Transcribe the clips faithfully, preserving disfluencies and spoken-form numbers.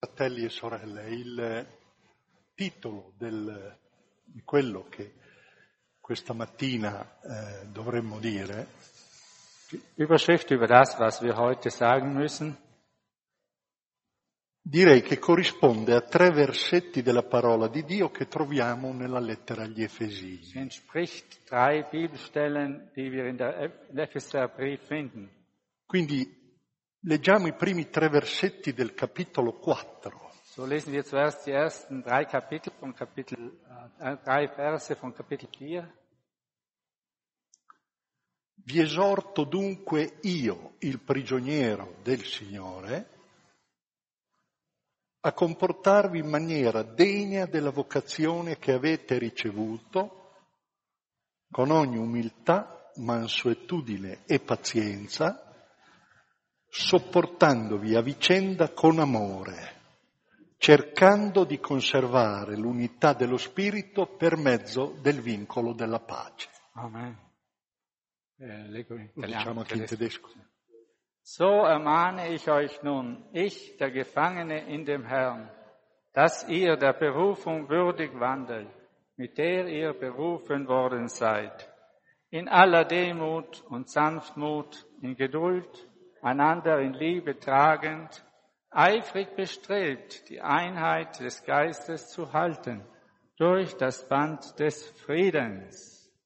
Fratelli e sorelle, il titolo del, di quello che questa mattina eh, dovremmo dire, Die Überschrift über das, was wir heute sagen müssen, direi che corrisponde a tre versetti della parola di Dio che troviamo nella lettera agli Efesini. entspricht drei Bibelstellen, die wir in der Epheserbrief finden. Quindi leggiamo i primi tre versetti del capitolo quattro. So lesen wir zuerst die ersten drei Kapitel von Kapitel, äh, drei Verse von Kapitel vier. Vi esorto dunque io, il prigioniero del Signore, a comportarvi in maniera degna della vocazione che avete ricevuto, con ogni umiltà, mansuetudine e pazienza, sopportandovi a vicenda con amore, cercando di conservare l'unità dello Spirito per mezzo del vincolo della pace. Amen. Äh, leggo in Lo italiano, diciamo anche in tedesco. tedesco. So ermahne ich euch nun, ich, der Gefangene in dem Herrn, dass ihr der Berufung würdig wandelt, mit der ihr berufen worden seid, in aller Demut und Sanftmut, in Geduld, einander in Liebe tragend, eifrig bestrebt, die Einheit des Geistes zu halten, durch das Band des Friedens.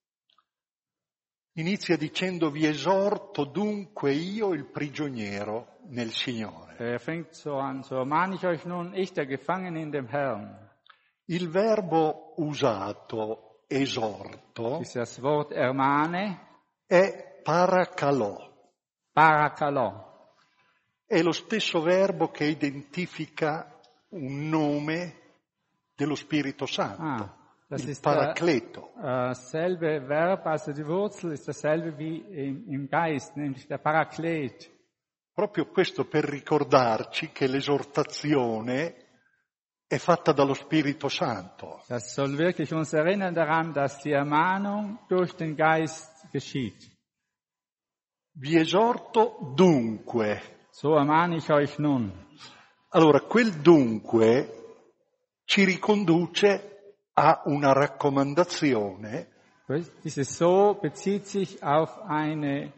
Inizia dicendo: vi esorto dunque io, il prigioniero nel Signore. Er fängt so an, so ermahne ich euch nun, ich, der Gefangene in dem Herrn. Il verbo usato, esorto, Dieses Wort ermahne, è parakalò. parakalo. È lo stesso verbo che identifica un nome dello Spirito Santo, Ah, das il ist Paracleto. dasselbe äh, Verb, also die Wurzel ist dasselbe wie im, im Geist, nämlich der Paraklet. Proprio questo per ricordarci che l'esortazione è fatta dallo Spirito Santo. Das soll wirklich uns erinnern daran, dass die Ermahnung durch den Geist geschieht. Vi esorto dunque. So ermahne ich euch nun. Allora, quel dunque ci riconduce a una raccomandazione Dieses So bezieht sich auf eine,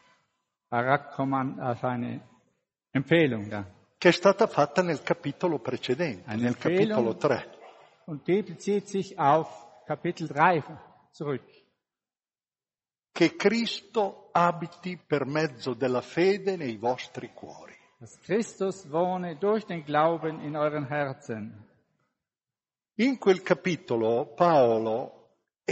auf eine Empfehlung. Da. che è stata fatta nel capitolo precedente, Eine nel capitolo Empfehlung, tre. und die bezieht sich auf Kapitel drei zurück. Che Cristo abiti per mezzo della fede nei vostri cuori. Dass Christus wohne durch den Glauben in euren Herzen. In quel capitolo Paolo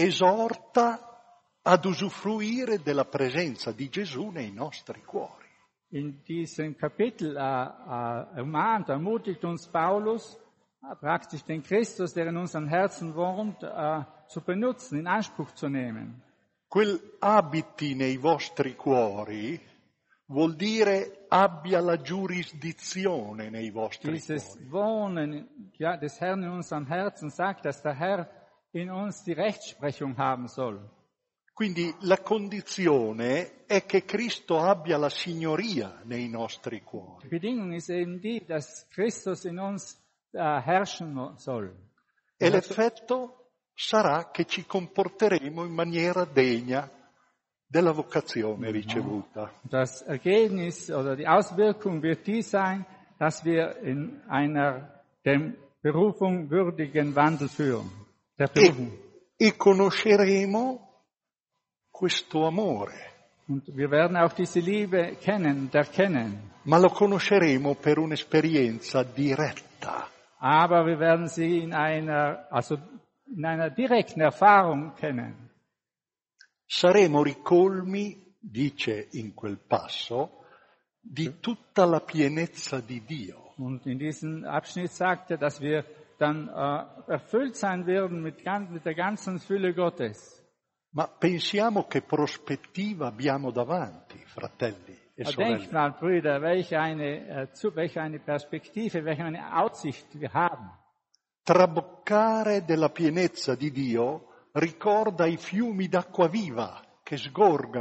esorta ad usufruire della presenza di Gesù nei nostri cuori. In diesem Kapitel äh, äh, ermahnt, ermutigt uns Paulus, äh, praktisch den Christus, der in unseren Herzen wohnt, äh, zu benutzen, in Anspruch zu nehmen. Quel abiti nei vostri cuori vuol dire abbia la giurisdizione nei vostri Dieses cuori. Wohnen ja, des Herrn in unserem Herzen sagt, dass der Herr in uns die Rechtsprechung haben soll. Quindi la condizione è che Cristo abbia la signoria nei nostri Die cuori. Bedingung ist eben die, dass Christus in uns äh, herrschen soll. E l'effetto sarà che ci comporteremo in maniera degna della vocazione ricevuta. Das Ergebnis oder die Auswirkung wird die sein, dass wir in einer der Berufung würdigen Wandel führen. Der Berufung. E, e conosceremo questo amore, Und wir werden auch diese Liebe kennen und erkennen. ma lo conosceremo per un'esperienza diretta. Aber wir werden sie in einer, also in einer direkten Erfahrung kennen. Saremo ricolmi, dice in quel passo, di tutta la pienezza di Dio. Und in diesem Abschnitt sagt er, dass wir dann äh, erfüllt sein werden mit, ganz, mit der ganzen Fülle Gottes. Ma pensiamo che prospettiva abbiamo davanti, fratelli e Denkt sorelle. mal, Brüder, welche eine, äh, zu, welche eine Perspektive, welche eine Aussicht wir haben. Traboccare della pienezza di Dio ricorda i fiumi d'acqua viva che sgorgano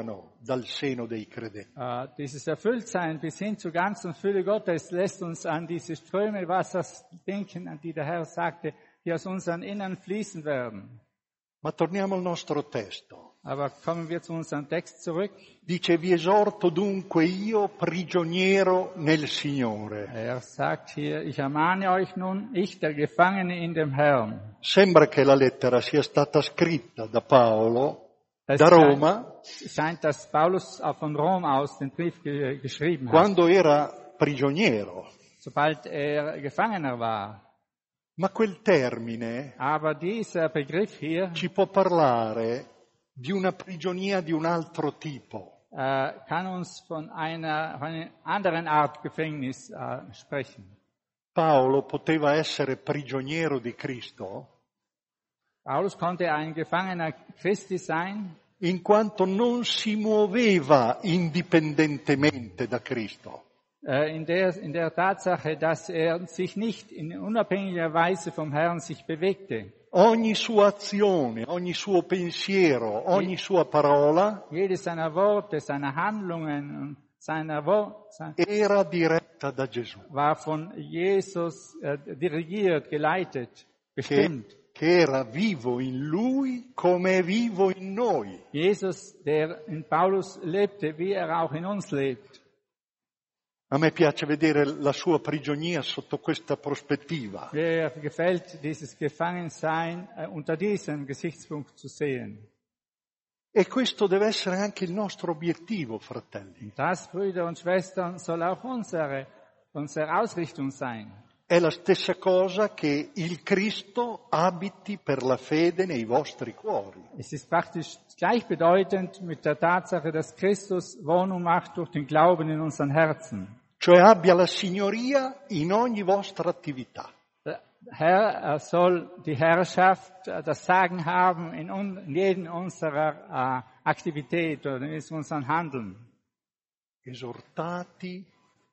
dal seno dei credenti. Uh, dieses Erfülltsein bis hin zur ganzen Fülle Gottes lässt uns an diese Ströme Wassers denken, an die der Herr sagte, die aus unseren Innern fließen werden. Ma torniamo al nostro testo. Aber kommen wir zu unserem Text zurück. Dice, vi esorto dunque io, prigioniero nel Signore. Er sagt hier, ich ermahne euch nun, ich, der Gefangene in dem Herrn. Sembra che la lettera sia stata scritta da Paolo, Es da Roma, scheint, dass Paulus auch von Rom aus den Brief ge- geschrieben hat, quando era prigioniero. sobald er Gefangener war. Ma quel termine Aber dieser Begriff hier ci può parlare di una prigionia di un altro tipo. äh, kann uns von einer, von einer anderen Art Gefängnis äh, sprechen. Paolo poteva essere prigioniero di Cristo Paulus konnte ein Gefangener Christi sein, in quanto non si muoveva indipendentemente da Cristo. äh, in der, in der Tatsache, dass er sich nicht in unabhängiger Weise vom Herrn sich bewegte. Ogni sua azione, ogni suo pensiero, ogni sua parola Jede seiner Worte, seiner Handlungen und seiner Wo- sein- era diretta da Gesù, war von Jesus äh, dirigiert, geleitet, che, bestimmt. che era vivo in lui come è vivo in noi. Jesus, der in Paulus lebte, wie er auch in uns lebt. A me piace vedere la sua prigionia sotto questa prospettiva. Mir gefällt dieses Gefangensein äh, unter diesem Gesichtspunkt zu sehen. E questo deve essere anche il nostro obiettivo, fratelli. Das, Brüder und Schwestern, soll auch unsere, unsere Ausrichtung sein. È la stessa cosa che il Cristo abiti per la fede nei vostri cuori. Es ist praktisch gleichbedeutend mit der Tatsache, dass Christus Wohnung macht durch den Glauben in unseren Herzen. Cioè abbia la signoria in ogni vostra attività. Der Herr soll die Herrschaft, das Sagen haben in, un, in jedem unserer äh, Aktivität oder in unserem Handeln. Esortati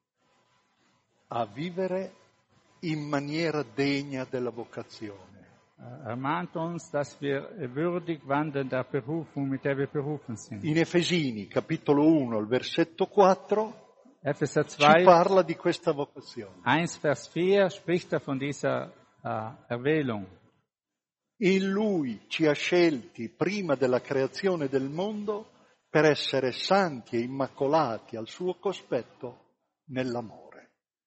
a vivere in maniera degna della vocazione. Er mahnt uns, dass wir würdig wandeln der Berufung, mit der wir berufen sind. In Efesini, capitolo uno, il versetto quattro, Epheser ci zwei, parla di questa vocazione. eins Vers vier spricht er von dieser äh, Erwählung. In Lui ci ha scelti prima della creazione del mondo per essere santi e immacolati al suo cospetto nell'amore.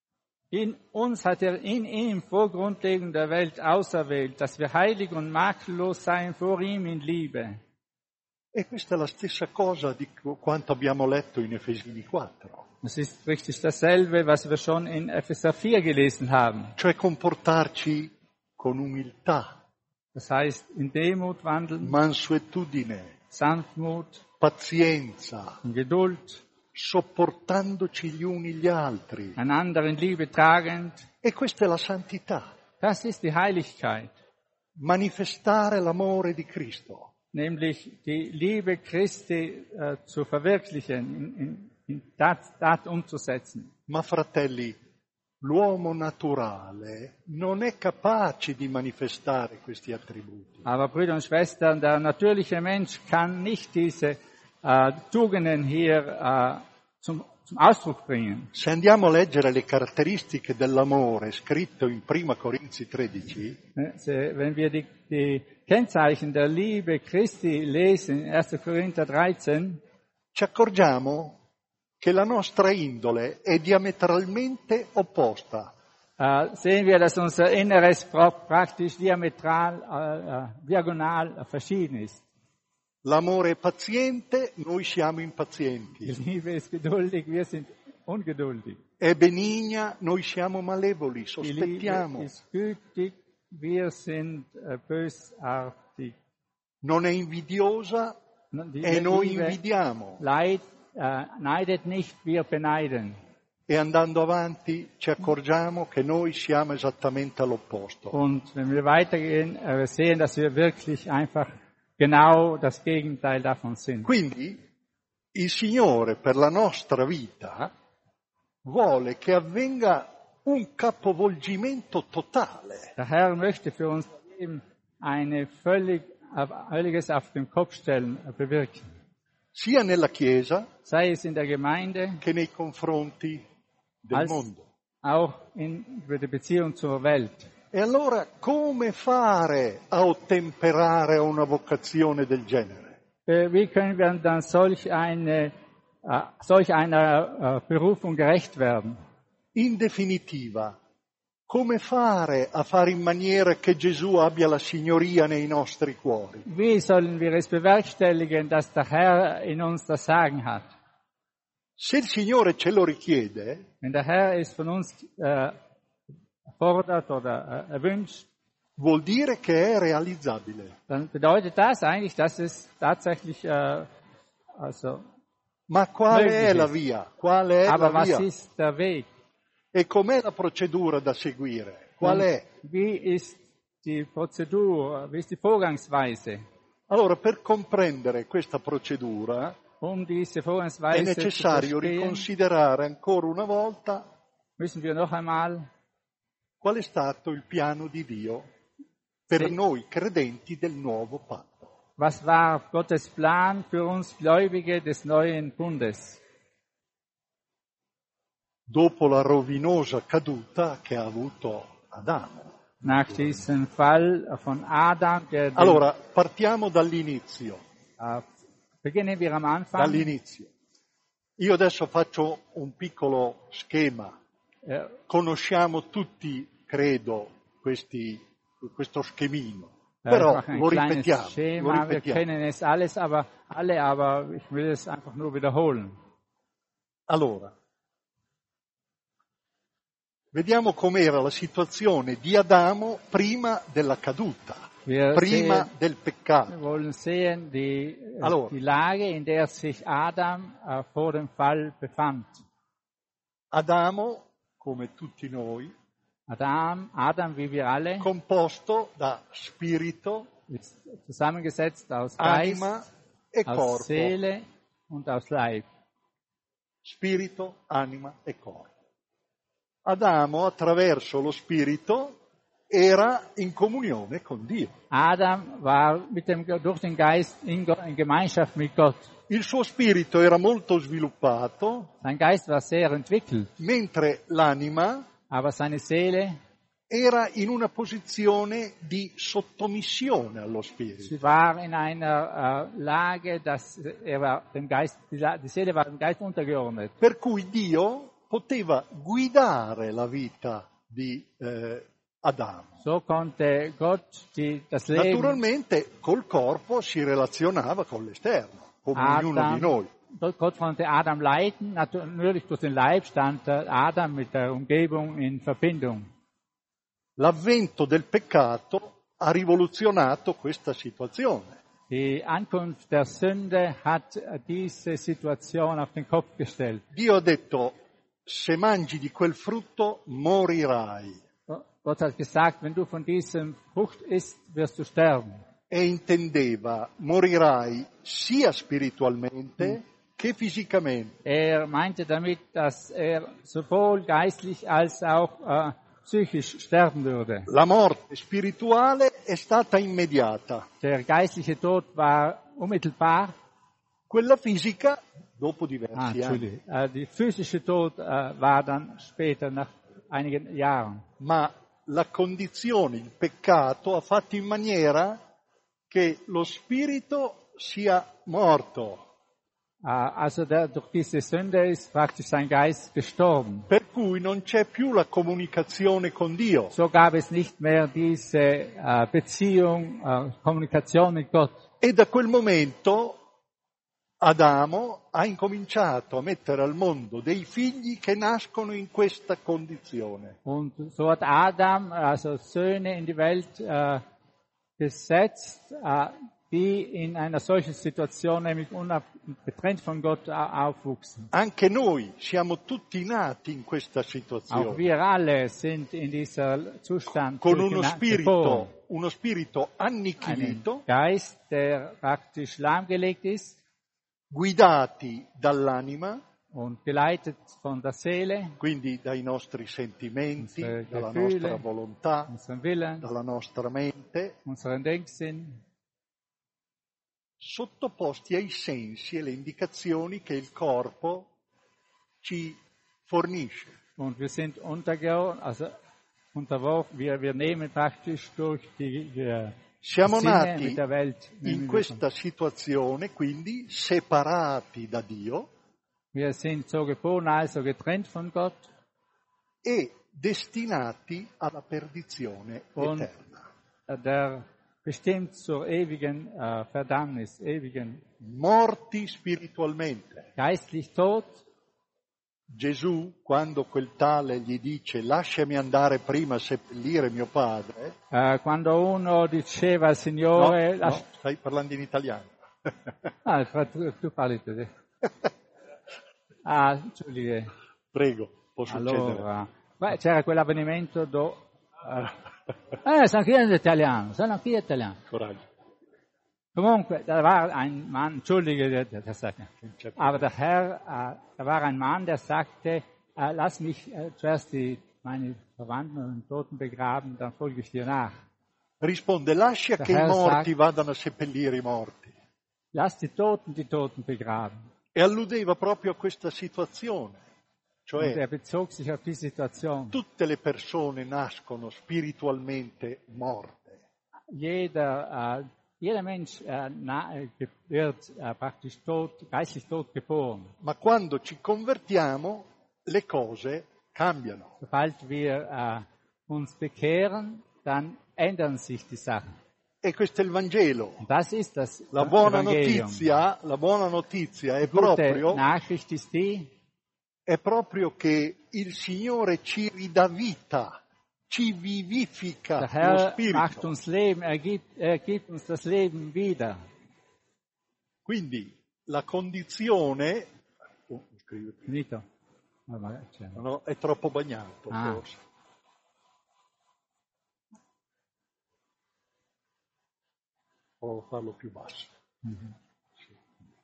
In uns hat er in ihm vor Grundlegung der Welt auserwählt, dass wir heilig und makellos seien vor ihm in Liebe. E questa è la stessa cosa di quanto abbiamo letto in Efesini quattro. Das ist richtig dasselbe, was wir schon in Epheser vier gelesen haben. Cioè comportarci con umiltà, Das heißt, in Demut wandeln, mansuetudine, Sanftmut, pazienza, in Geduld, sopportandoci gli uni gli altri. einander in Liebe tragend. E questa è la santità, Das ist die Heiligkeit, manifestare l'amore di Cristo. nämlich die Liebe Christi äh, zu verwirklichen, in, in, in Tat, Tat umzusetzen. Ma fratelli, l'uomo naturale non è capace di manifestare questi attributi. Aber Brüder und Schwestern, der natürliche Mensch kann nicht diese äh, Tugenden hier äh, zum, zum Ausdruck bringen. Se andiamo a leggere le caratteristiche dell'amore scritto in prima Corinzi tredici, Ne, se- Wenn wir die, die Kennzeichen der Liebe Christi lesen in erster Korinther dreizehn, ci accorgiamo che la nostra indole è diametralmente opposta. äh, sehen wir, dass unser Inneres pra- praktisch diametral, äh, äh, diagonal äh, verschieden ist. L'amore è paziente, noi siamo impazienti. Die Liebe ist geduldig, wir sind ungeduldig. È benigna, noi siamo malevoli, Die Liebe sospettiamo. ist gütig, wir sind äh, bösartig. Non è invidiosa Die e noi Liebe invidiamo. leid, äh, neidet nicht, wir beneiden. E andando avanti ci accorgiamo che noi siamo esattamente all'opposto. Und wenn wir weitergehen, äh, wir sehen, dass wir wirklich einfach genau das Gegenteil davon sind. Quindi il Signore per la nostra vita vuole che avvenga un capovolgimento totale. Der Herr möchte für unser Leben eine völlig, äh, völliges auf den Kopf stellen äh, bewirken. sia nella Chiesa sei es in der Gemeinde, che nei confronti del als mondo. auch in, über die Beziehung zur Welt. E allora come fare a ottemperare a una vocazione del genere? Äh, Wie können wir dann solch eine, äh, solch einer äh, Berufung gerecht werden? In definitiva, come fare a fare in maniera che Gesù abbia la signoria nei nostri cuori? Wie sollen wir es bewerkstelligen, dass der Herr in uns das Sagen hat? Se il Signore ce lo richiede, Wenn der Herr es von uns äh, fordert oder äh, erwünscht, vuol dire che è realizzabile. dann bedeutet das eigentlich, dass es tatsächlich äh, also Ma quale möglich è la ist. via? Quale è Aber la was via? ist der Weg? E com'è la procedura da seguire? Qual Und è? wie ist die Prozedur, wie ist die Vorgangsweise? Allora, per comprendere questa procedura Um diese è Vorgangsweise zu necessario verstehen, riconsiderare ancora una volta müssen wir noch einmal qual è stato il piano di Dio per Sì. noi credenti del nuovo patto. Was war Gottes Plan für uns Gläubige des neuen Bundes? Dopo la rovinosa caduta che ha avuto Adamo. Nach diesem Fall von Adam, der den, Allora, partiamo dall'inizio. äh, beginnen wir am Anfang. Dall'inizio. Io adesso faccio un piccolo schema. Äh, Conosciamo tutti, credo, questi, questo schemino. äh, ich Però mache ein lo kleines ripetiamo, lo Schema. Wir ripetiamo. kennen es alles, aber alle, aber ich will es einfach nur wiederholen. Allora, vediamo com'era la situazione di Adamo prima della caduta, Wir prima sehen, del wir peccato. wollen sehen die, äh, Allora. die Lage, in der sich Adam äh, vor dem Fall befand. Adamo, come tutti noi, Adam, Adam wie wir alle, composto da spirito, ist zusammengesetzt aus Geist, anima e aus corpo. Seele und aus Leib. Spirito, anima e corpo. Adamo, attraverso lo spirito, era in comunione con Dio. Adam war mit dem, durch den Geist in, Go- in Gemeinschaft mit Gott. Il suo spirito era molto sviluppato, Sein Geist war sehr entwickelt, mentre l'anima aber seine Seele, era in una posizione di sottomissione allo spirito. sie war in einer äh, Lage, dass er war dem Geist, die, La- die Seele war dem Geist untergeordnet. Per cui Dio poteva guidare la vita di eh, Adamo. So konnte Gott die, das Leben Naturalmente col corpo si relazionava con l'esterno, come ognuno di noi. Adam, Gott konnte Adam leiten, natürlich durch den Leib stand äh, Adam mit der Umgebung in Verbindung. L'avvento del peccato ha rivoluzionato questa situazione. Die Ankunft der Sünde hat äh, diese Situation auf den Kopf gestellt. Dio ha detto, se mangi di quel frutto morirai. Gott hat gesagt, wenn du von diesem Frucht isst, wirst du sterben. E intendeva, morirai sia spiritualmente che fisicamente. Er meinte damit, dass er sowohl geistlich als auch äh, psychisch sterben würde. La morte spirituale è stata immediata. Der geistliche Tod war unmittelbar. Quella fisica, dopo Ah, diversi anni. Entschuldigung. Äh, die physische Tod äh, war dann später, nach einigen Jahren. Ma la condizione, il peccato, ha fatto in maniera che lo spirito sia morto. Äh, also der, durch diese Sünde ist praktisch sein Geist gestorben. Per cui non c'è più la comunicazione con Dio. So gab es nicht mehr diese äh, Beziehung, äh, Kommunikation mit Gott. E da quel momento Adamo ha incominciato a mettere al mondo dei figli che nascono in questa condizione. Und so hat Adam also Söhne in die Welt äh, gesetzt, äh, die in einer solchen Situation nämlich unab- getrennt von Gott äh, aufwuchsen. Anche noi siamo tutti nati in questa Auch situazione, wir alle sind in dieser Zustand con uno gena- spirito, geboren. uno spirito Einen annichilito, Geist, der praktisch lahmgelegt ist guidati dall'anima, und geleitet von der Seele, quindi dai nostri sentimenti, Unsere dalla Gefühle, nostra volontà, unseren Willen, dalla nostra mente, unseren Denksinn, sottoposti ai sensi e alle indicazioni che il corpo ci fornisce. Und wir sind untergeordnet, also unterworfen, wir, wir nehmen praktisch durch die, die Siamo Sinne nati mit der Welt. in questa situazione, quindi separati da Dio Wir sind so geboren, also getrennt von Gott e destinati alla perdizione und eterna. der bestimmt zur ewigen äh, Verdammnis, ewigen Morti spiritualmente. geistlich tot. Gesù, quando quel tale gli dice lasciami andare prima a seppellire mio padre, Äh, quando uno diceva al Signore, no, no, stai parlando in italiano. ah, tu, tu parli tedesco. Ah, entschuldige. Prego, può succedere. Allora, beh, c'era quell'avvenimento dove... Eh, sono anch'io italiano, sono anch'io italiano. Coraggio. Comunque, da war ein Mann, entschuldige, der, der sagte, aber der Herr, äh, da war ein Mann, der sagte, äh, lass mich äh, zuerst die, meine Verwandten und Toten begraben, dann folge ich dir nach. Risponde, lascia Der che Herr i morti sagt, vadano a seppellire i morti. Lass die Toten die Toten begraben. E alludeva proprio a questa situazione. Und Cioè, er bezog sich auf die Situation. tutte le persone nascono spiritualmente morte. Jeder, äh, jeder Mensch äh, na, äh, wird äh, praktisch tot, geistlich tot geboren. Ma quando ci convertiamo, le cose cambiano. Sobald wir äh, uns bekehren, dann ändern sich die Sachen. E questo è il Vangelo. Und das ist das La buona Evangelium. notizia, la buona notizia è Die gute proprio, Nachricht ist die, è proprio che il Signore ci ridà vita, ci vivifica der lo Herr macht spirito. uns Leben, er gibt, er gibt uns das Leben wieder. Quindi la condizione, oh, scrivo qui. Finito? Oh, magari c'è. No, è troppo bagnato Ah. forse. O farlo più basso. Mhm. Sì.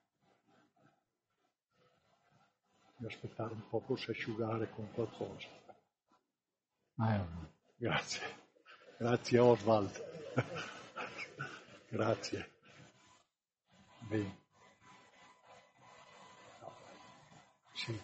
Devo aspettare un po', forse asciugare con qualcosa. Ah, ja. Grazie. Grazie Oswald. Grazie. Bene. No. Sì.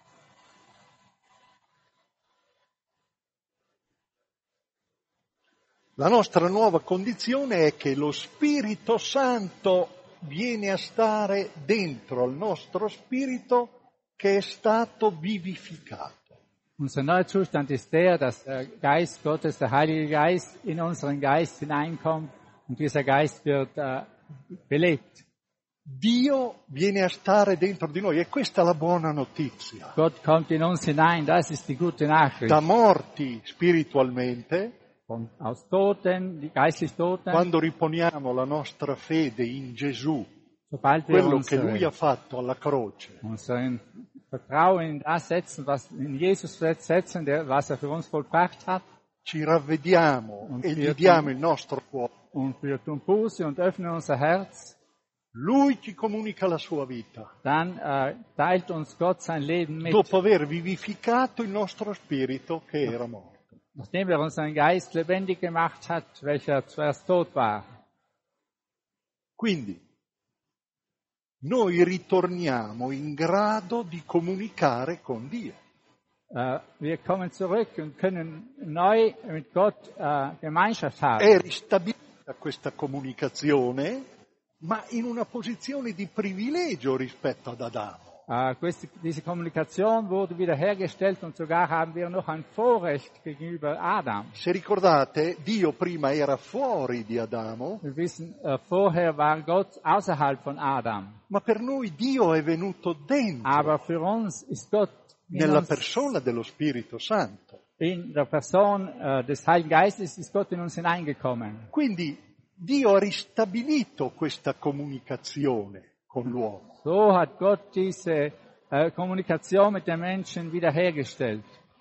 La nostra nuova condizione è che lo Spirito Santo viene a stare dentro al nostro spirito che è stato vivificato. Unser neuer Zustand ist der, dass der Geist Gottes, der Heilige Geist, in unseren Geist hineinkommt und dieser Geist wird äh, belebt. Dio viene a stare dentro di noi e questa è la buona notizia. Gott kommt in uns hinein, das ist die gute Nachricht. Da morti spiritualmente, Von, aus Toten, die geistlich Toten, quando riponiamo la nostra fede in Gesù, sobald wir quello che Lui ha unsere, fatto alla croce, unseren Vertrauen in das setzen, was in Jesus setzen, der, was er für uns vollbracht hat, ci ravvediamo Und e gli wir diamo tun- il nostro cuore. und wir tun Buße und öffnen unser Herz, Lui ci comunica la sua vita, dann äh, teilt uns Gott sein Leben mit. dopo aver vivificato il nostro spirito che era morto. Nachdem er unseren Geist lebendig gemacht hat, welcher zuerst tot war. Quindi, noi ritorniamo in grado di comunicare con Dio. Äh, wir kommen zurück und können neu mit Gott äh, Gemeinschaft haben. È ristabilita questa comunicazione, ma in una posizione di privilegio rispetto ad Adamo. Äh, queste, diese Kommunikation wurde wiederhergestellt und sogar haben wir noch ein Vorrecht gegenüber Adam. Se ricordate, Dio prima era fuori di Adamo, Wir wissen, äh, vorher war Gott außerhalb von Adam. ma per noi Dio è venuto dentro, Aber für uns ist Gott in, nella uns, persona dello Spirito Santo. in der Person äh, des Heiligen Geistes ist Gott in uns hineingekommen. Quindi Dio ha ristabilito questa comunicazione con l'uomo. So hat Gott diese äh, Kommunikation mit den Menschen wiederhergestellt.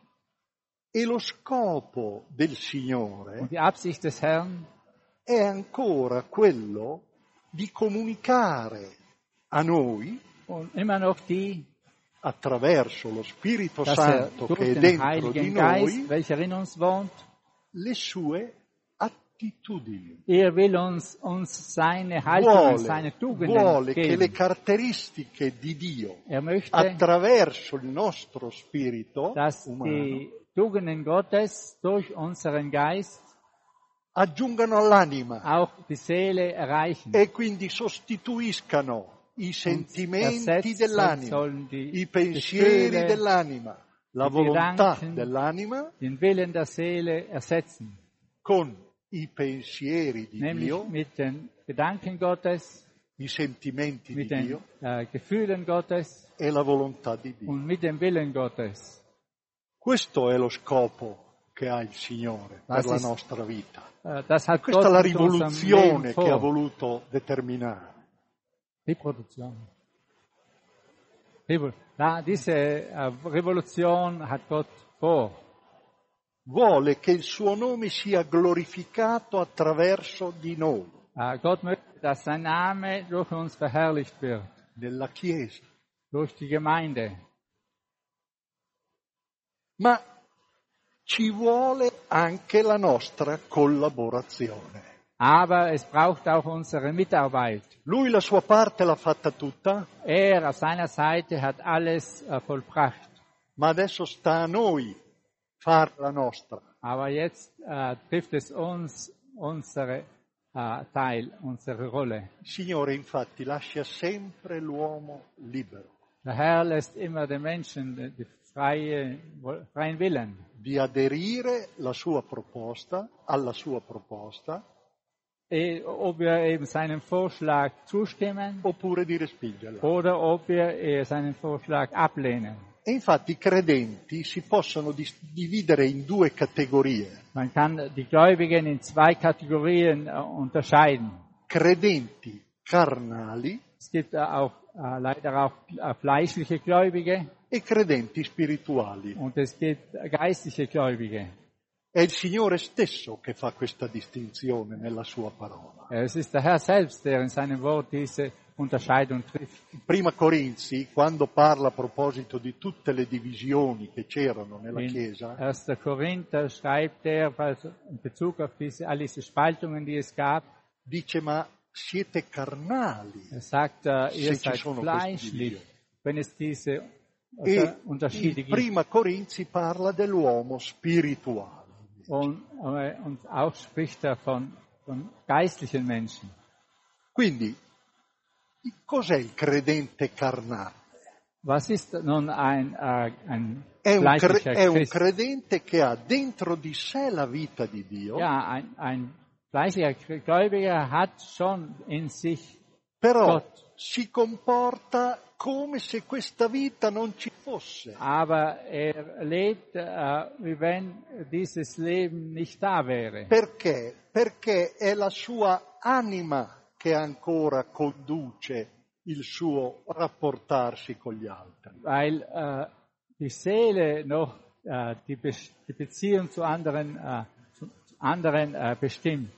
E lo scopo del Signore Und die Absicht des Herrn è ancora quello di comunicare a noi, und immer noch die, attraverso lo Spirito dass er Santo durch che è den dentro di Heiligen noi, Geist, welcher in uns wohnt, le sue, a- attitudini. Er will uns, uns seine Haltung, seine Vuole, Tugenden vuole che le geben. caratteristiche di Dio Er möchte, attraverso il nostro spirito dass umano die Tugenden Gottes durch unseren Geist aggiungano all'anima auch die Seele erreichen. e quindi sostituiscano i sentimenti dell'anima, sollen die i pensieri Gefühle, dell'anima, la die volontà Gedanken, dell'anima den Willen der Seele ersetzen. con i pensieri di Nämlich Dio, mit den Gedanken Gottes, i sentimenti di mit den Dio äh, Gefühlen Gottes e la volontà di Dio. und mit dem Willen Gottes. Questo è lo scopo che ha il Signore per Das la ist- nostra vita. Äh, das hat Questa è Gott la mit unserem rivoluzione Leben che ha vor. voluto determinare. Revolution. Revo- Ja, diese äh, Revolution hat Gott vor. Vuole che il suo nome sia glorificato attraverso di noi, Äh, Gott möchte, dass sein Name durch uns verherrlicht wird, nella Chiesa. durch die Gemeinde. Ma ci vuole anche la nostra collaborazione. Aber es braucht auch unsere Mitarbeit. Lui la sua parte l'ha fatta tutta, Er auf seiner Seite hat alles äh, vollbracht. ma adesso sta a noi fare la nostra. Aber jetzt äh, trifft es uns, unsere äh, Teil, unsere Rolle. Il Signore infatti lascia sempre l'uomo libero Der Herr lässt immer den Menschen den den freie, freien Willen, di aderire la sua proposta, alla sua proposta, eh, ob wir eben seinem Vorschlag zustimmen oppure di respingerla. oder ob wir eh, seinen Vorschlag ablehnen. E infatti i credenti si possono dis- dividere in due categorie. Man kann die Gläubigen in zwei Kategorien äh, unterscheiden. Credenti carnali Es gibt äh, auch äh, leider auch äh, fleischliche Gläubige e credenti spirituali. und es gibt geistliche Gläubige. È il Signore stesso che fa questa distinzione nella sua parola. Es ist der Herr selbst, der in seinem Wort diese Unterscheidung trifft. In Prima Corinzi, quando parla a proposito di tutte le divisioni che c'erano nella In Chiesa, erster Korinther schreibt er also in Bezug auf diese, all diese Spaltungen, die es gab, dice ma siete carnali. er sagt, äh, ihr Se ci seid sono queste fleischlich, divisioni. wenn es diese E äh, Unterschiede in gibt. Prima Corinzi parla dell'uomo spirituale. Und, äh, und auch spricht er von, von geistlichen Menschen. Quindi, cos'è il credente carnale? Was ist nun ein, äh, ein È un, cre- fleischlicher è un Christ? credente che ha dentro di sé la vita di Dio, Ja, ein, ein fleischlicher Gläubiger hat schon in sich però Gott. si comporta come se questa vita non ci fosse. Aber er lebt, äh, wie wenn dieses Leben nicht da wäre. Perché? Perché è la sua anima che ancora conduce il suo rapportarsi con gli altri. Weil äh, die Seele noch äh, die, Be die Beziehung zu anderen, äh, zu anderen äh, bestimmt.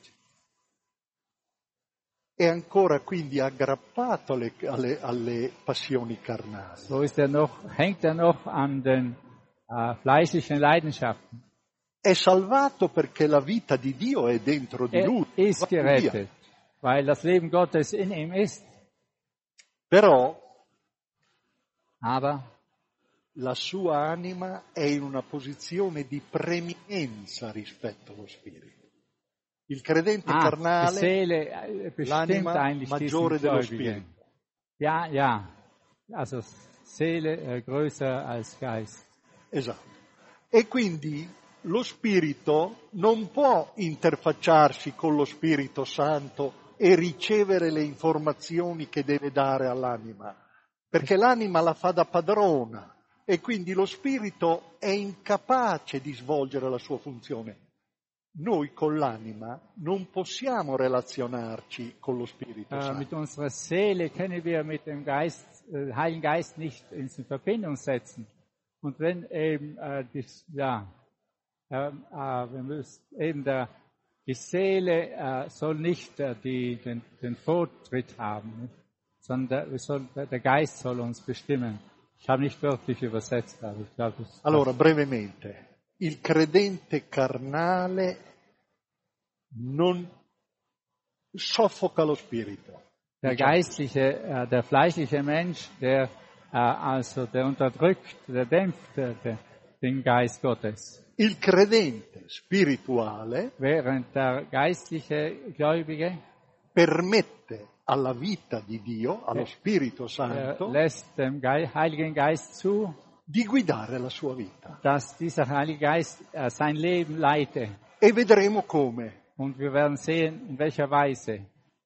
È ancora quindi aggrappato alle, alle, alle passioni carnali. So ist er noch, hängt er noch an den äh, fleischlichen Leidenschaften. È salvato perché la vita di Dio è dentro di Er lui. ist Va via. gerettet, weil das Leben Gottes in ihm ist. Però Aber la sua anima è in una posizione di preminenza rispetto allo spirito. Il credente ah, die carnale, Seele äh, bestimmt l'anima eigentlich maggiore diesen dello Gläubigen. spirito. Ja, ja. Also Seele äh, größer als Geist. Esatto. E quindi lo spirito non può interfacciarsi con lo Spirito Santo e ricevere le informazioni che deve dare all'anima, perché l'anima la fa da padrona e quindi lo spirito è incapace di svolgere la sua funzione. Noi con l'anima non possiamo relazionarci con lo Spirito Äh, Santo. mit unserer Seele können wir mit dem Geist, äh, Heiligen Geist nicht in Verbindung setzen. Und wenn eben äh, dies, ja, äh, äh, wir müssen, eben der, die Seele äh, soll nicht äh, die, den, den Vortritt haben, nicht? Sondern wir soll, der Geist soll uns bestimmen. Ich habe nicht wörtlich übersetzt, aber ich glaube, das Allora, brevemente, il credente carnale non soffoca lo spirito. Der geistliche, äh, der fleischliche Mensch, der äh, also der unterdrückt, der dämpft äh, der, den Geist Gottes. Il credente spirituale Während der geistliche Gläubige permette alla vita di Dio, allo Spirito äh, Santo, lässt dem Ge- Heiligen Geist zu, di guidare la sua vita. dass dieser Heilige Geist äh, sein Leben leite. E vedremo come. Und wir werden sehen, in welcher Weise.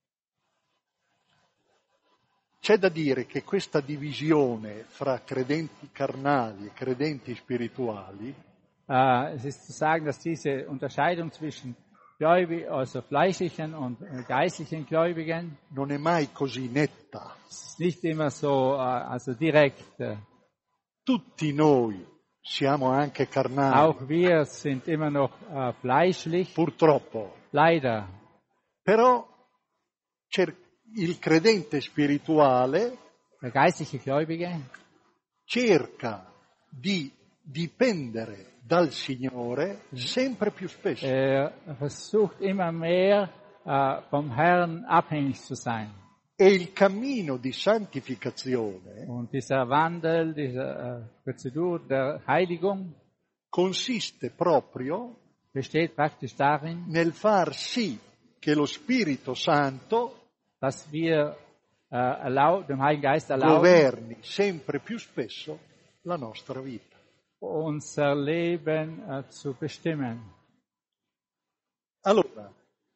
C'è da dire che questa divisione fra credenti carnali e credenti spirituali Äh, es ist zu sagen, dass diese Unterscheidung zwischen Gläubigen, also fleischlichen und äh, geistlichen Gläubigen, non è mai così netta. ist nicht immer so, äh, also direkt. Äh, Tutti noi siamo anche carnali, auch wir sind immer noch äh, fleischlich, purtroppo. leider. Però cer- il credente spirituale Der geistliche Gläubige cerca di dipendere dal Signore sempre più spesso. er versucht immer mehr äh, vom Herrn abhängig zu sein. E il cammino di santificazione Und dieser Wandel, diese äh, Prozedur der Heiligung consiste proprio besteht praktisch darin, nel far sì che lo Spirito Santo dass wir äh, erlau- dem Heiligen Geist erlauben, governi sempre più spesso la nostra vita. unser Leben äh, zu bestimmen. Allora,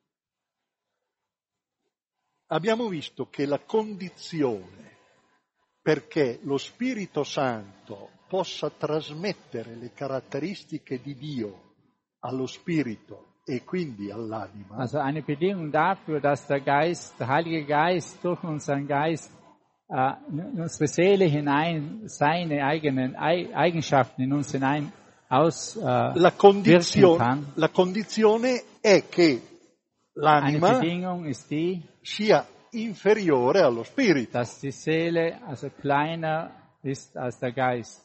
abbiamo visto che la condizione perché lo Spirito Santo possa trasmettere le caratteristiche di Dio allo Spirito e quindi all'anima, Also eine Bedingung dafür, dass der Geist, der Heilige Geist durch unseren Geist äh, in unsere Seele hinein seine eigenen Ei- Eigenschaften in uns hinein aus äh, la, wirken condizio- kann. la condizione è che Eine l'anima Bedingung ist die, sia inferiore allo Spirito. dass die Seele also kleiner ist als der Geist.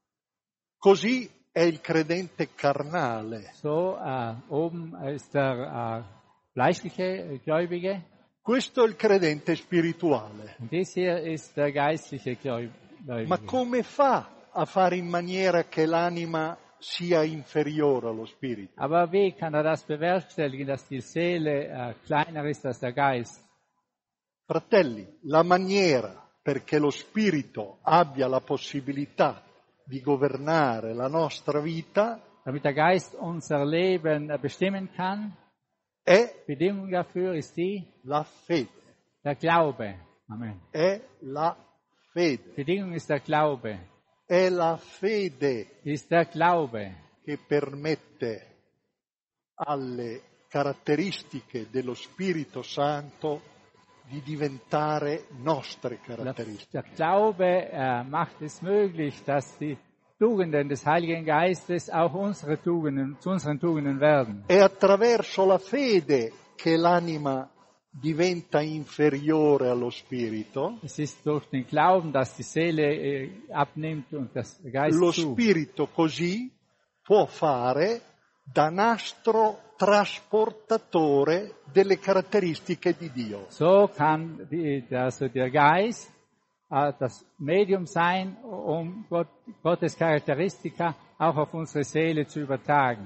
Così è il credente carnale. So, äh, oben ist der äh, fleischliche Gläubige Questo è il credente spirituale. und dies hier ist der geistliche Gläubige. Ma come fa a fare in maniera che l'anima sia inferiore allo Spirito? Aber wie kann er das bewerkstelligen, dass die Seele äh, kleiner ist als der Geist? Fratelli, la maniera perché lo Spirito abbia la possibilità di governare la nostra vita Damit der Geist unser Leben äh, bestimmen kann, è Bedingung dafür ist die, la fede. der Glaube. Amen. È la fede. Bedingung ist der Glaube. È la fede Ist der Glaube, che permette alle caratteristiche dello Spirito Santo di diventare nostre caratteristiche. der Glaube äh, macht es möglich, dass die Tugenden des Heiligen Geistes auch unsere Tugenden, zu unseren Tugenden werden. È attraverso la fede che l'anima diventa inferiore allo Spirito. Es ist durch den Glauben, dass die Seele äh, abnimmt und das Geist Lo zu. Spirito così può fare da nastro trasportatore delle caratteristiche di Dio. So kann die, also der Geist äh, das Medium sein, um Gott, Gottes Charakteristika auch auf unsere Seele zu übertragen.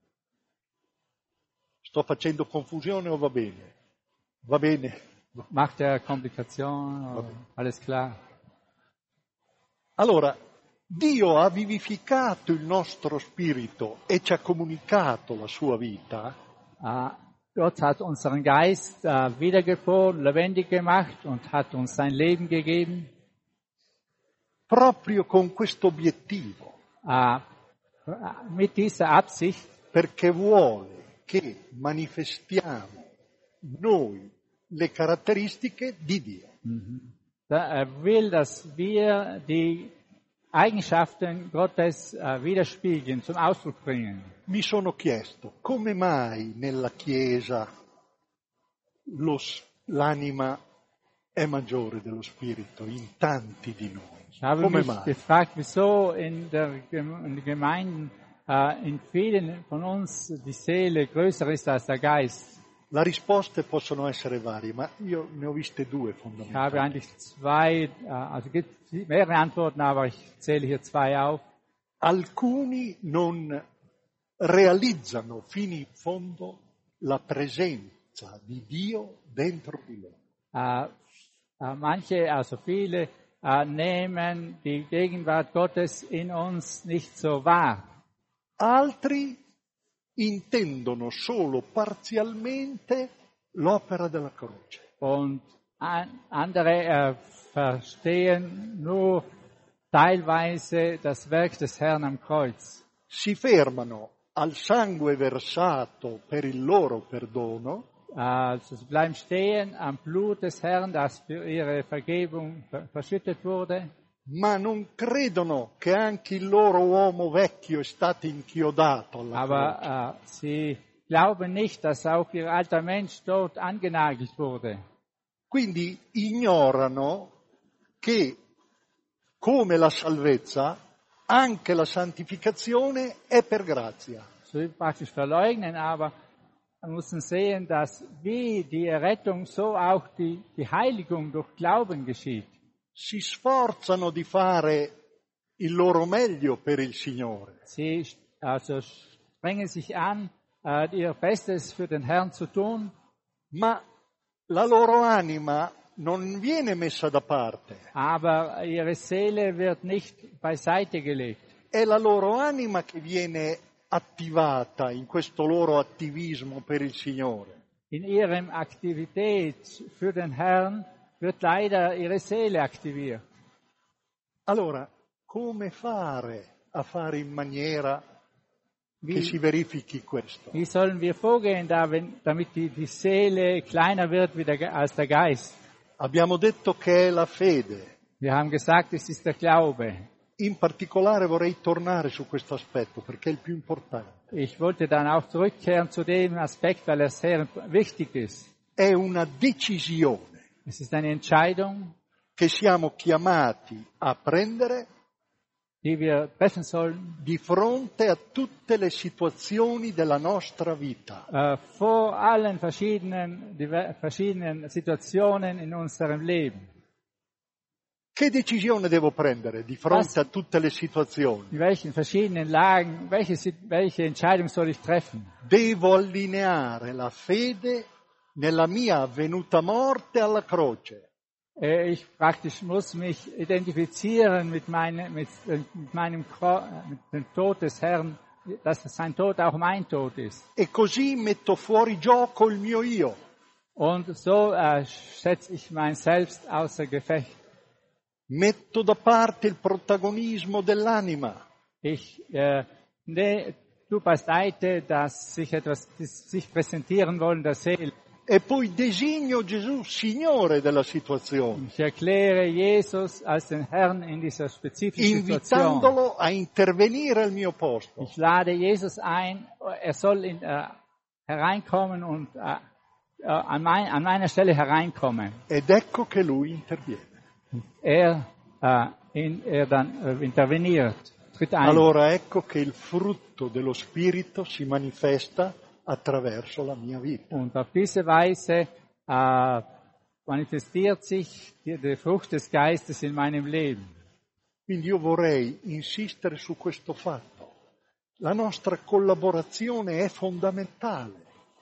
Sto facendo confusione o va bene? Va bene. Macht er Komplikationen? Alles klar. Allora, Dio ha vivificato il nostro spirito e ci ha comunicato la sua vita Äh, Gott hat unseren Geist äh, wiedergeboren, lebendig gemacht und hat uns sein Leben gegeben, proprio con questo obiettivo, äh, mit dieser Absicht, perché vuole che manifestiamo noi le caratteristiche di Dio. da er will, dass wir die Eigenschaften Gottes äh, widerspiegeln, zum Ausdruck bringen. Mi sono chiesto come mai nella Chiesa lo, l'anima è maggiore dello spirito in tanti di noi. Ich habe Come mich mai? gefragt, wieso in, der, Gem- in den Gemeinden äh, in vielen von uns die Seele größer ist als der Geist. La risposte possono essere varie, ma io ne ho viste due Ich habe fondamentali. eigentlich zwei, äh, also gibt mehrere Antworten, aber ich zähle hier zwei auf. Alcuni non realizzano fino in fondo la presenza di Dio dentro di loro. Äh, äh, manche, also viele, äh, nehmen die Gegenwart Gottes in uns nicht so wahr. Altri intendono solo parzialmente l'opera della croce. Und an, andere äh, verstehen nur teilweise das Werk des Herrn am Kreuz. Si fermano al sangue versato per il loro perdono, Also sie bleiben stehen am Blut des Herrn, das für ihre Vergebung ver- verschüttet wurde. ma non credono che anche il loro uomo vecchio è stato inchiodato alla croce. Aber äh, sie glauben nicht, dass auch ihr alter Mensch dort angenagelt wurde. Quindi ignorano che, come la salvezza, anche la santificazione è per grazia. Sie praktisch verleugnen, aber wir müssen sehen, dass wie die Errettung, so auch die, die Heiligung durch Glauben geschieht. Si sforzano di fare il loro meglio per il Signore, Sie also strengen sich an, äh, ihr Bestes für den Herrn zu tun, ma la loro anima non viene messa da parte. aber ihre Seele wird nicht beiseite gelegt. È la loro anima che viene attivata in questo loro attivismo per il Signore. In ihrem Aktivität für den Herrn wird leider ihre Seele aktiviert. Allora, come fare a fare in maniera che Wie, si verifichi questo? wie sollen wir vorgehen, damit die, die Seele kleiner wird wie der, Ge- als der Geist? Abbiamo detto che è la fede. Wir haben gesagt, es ist der Glaube. In particolare vorrei tornare su questo aspetto perché è il più importante. Ich wollte dann auch zurückkehren zu dem Aspekt, weil er sehr wichtig ist. È una decisione Es ist eine Entscheidung, che siamo chiamati a prendere die wir treffen sollen, di fronte a tutte le situazioni della nostra vita. äh, vor allen verschiedenen, diver- verschiedenen Situationen in unserem Leben. Che decisione devo prendere di fronte a tutte le situazioni? In welchen verschiedenen Lagen, welche, Sit- welche Entscheidung soll ich treffen? Devo allineare la fede nella mia avvenuta morte alla croce. Äh, Ich praktisch muss mich identifizieren mit, meine, mit, äh, mit meinem Kro- äh, mit dem Tod des Herrn, dass sein Tod auch mein Tod ist. E così metto fuori gioco il mio io. Und so äh, setze ich mein Selbst außer Gefecht. Metto da parte il protagonismo dell'anima. Ich äh, ne, tu beiseite, dass sich etwas das sich präsentieren wollen der Seele. E poi designo Gesù Signore della situazione, Ich erkläre Jesus als den Herrn in dieser spezifischen Situation. invitandolo a intervenire al mio posto. Ich lade Jesus ein, er soll in, äh, hereinkommen und äh, äh, an, mein, an meiner Stelle hereinkommen. Ed ecco che lui interviene. Er, äh, in, er dann äh, interveniert, tritt ein. Allora ecco che il frutto dello Spirito si manifesta attraverso la mia vita. Und auf diese Weise äh, manifestiert sich die, die Frucht des Geistes in meinem Leben. Quindi io vorrei insistere su questo fatto. La nostra collaborazione è fondamentale.